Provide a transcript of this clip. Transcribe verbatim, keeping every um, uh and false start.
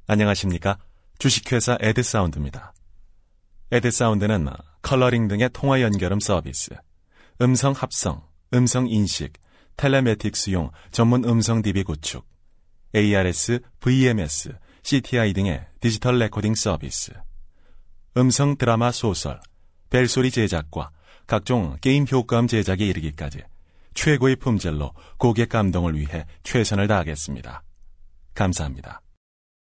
안녕하십니까? 주식회사 에드사운드입니다. 에드사운드는 컬러링 등의 통화 연결음 서비스, 음성 합성, 음성 인식, 텔레매틱스용 전문 음성 디비 구축, 에이알에스, 브이엠에스, 씨티아이 등의 디지털 레코딩 서비스, 음성 드라마 소설, 벨소리 제작과 각종 게임 효과음 제작에 이르기까지 최고의 품질로 고객 감동을 위해 최선을 다하겠습니다. 감사합니다.